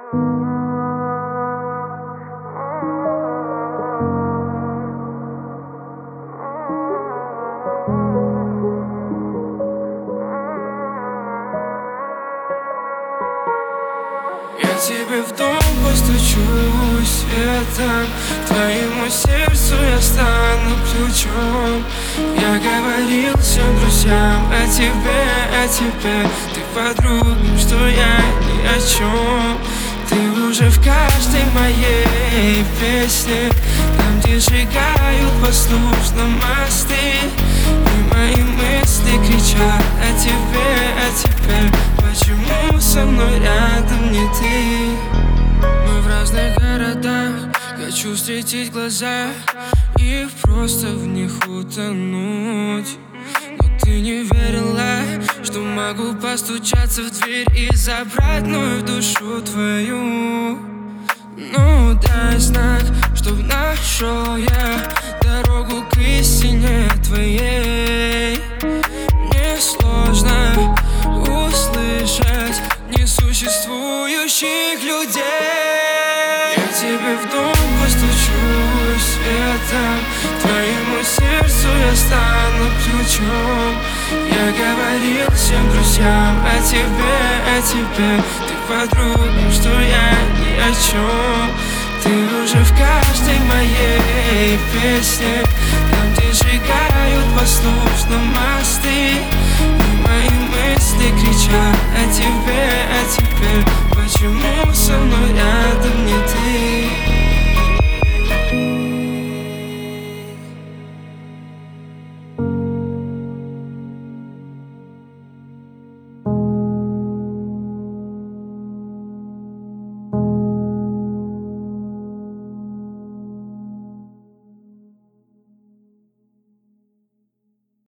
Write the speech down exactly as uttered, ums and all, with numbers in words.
Я тебе в дом постучусь светом, к твоему сердцу я стану ключом. Я говорил всем друзьям о тебе, о тебе. Ты подругам, что я ни о чем. Ты уже в каждой моей песне, там, где сжигают послушно мосты. И мои мысли кричат о тебе, о тебе. Почему со мной рядом не ты? Мы в разных городах, хочу встретить глаза и просто в них утонуть. Но ты не верила, что могу постучаться в дверь и забрать вновь душу твою. Ну дай знак, чтоб нашел я дорогу к истине твоей. Мне сложно услышать несуществующих людей. Я тебе в дом постучусь светом, к твоему сердцу я стану ключом. Я говорил всем друзьям о тебе, о тебе. Ты подругам, что я ни о чем. Ты уже в каждой моей песне, там, где сжигают послушно мосты. И мои мысли кричат о тебе,